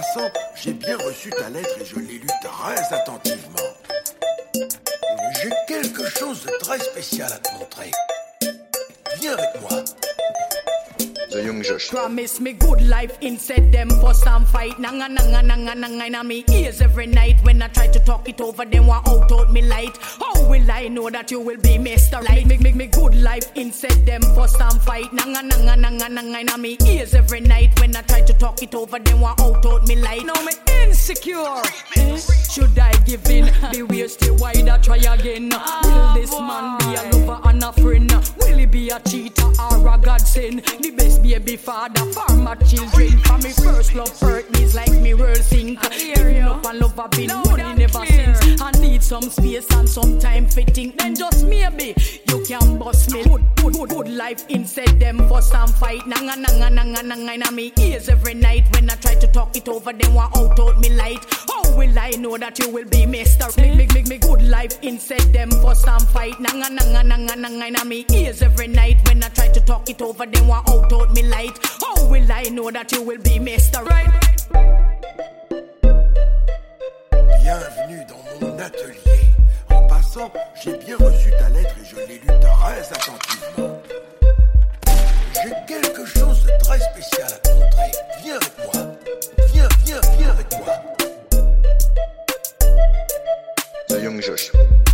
passant, j'ai bien reçu ta lettre et je l'ai lue très attentivement. J'ai quelque chose de très spécial à te montrer. Viens avec moi. The Young Josh. Promise me good life instead them for some fight. Nanga nanga nanga nanga in me ears every night. When I try to talk it over, them want out me light. How will I know that you will be Mr. Right? Make me good life instead them for some fight. Nanga nanga nanga nanga in me ears every night. When I try to talk it over, them want out me light. Now me insecure. Should I give in? Beware, stay wide, I try again. Will this man be a lover and a friend? Will he be a cheater or a godsend? The best baby father for my children. For me first love hurt me like me world sink. Giving up and love I've been money never since. I need some space and some time fitting. Then just maybe you can bust me. Good life instead them for some fight. Nanga nanga nanga nanga in me ears every night. When I try to talk it over, them want out me light. How will I know that you will be Mr. Make me good life instead them for some fight. Nanga nanga nanga nanga in me ears every night. When I try to talk it over, them want out me light. How will I know that you will be Mr. Right? Bienvenue dans mon atelier. En passant, j'ai bien reçu ta lettre et je l'ai lue très attentivement. J'ai quelque chose de très spécial à te montrer. Viens avec moi. Viens avec moi. The Young Josh.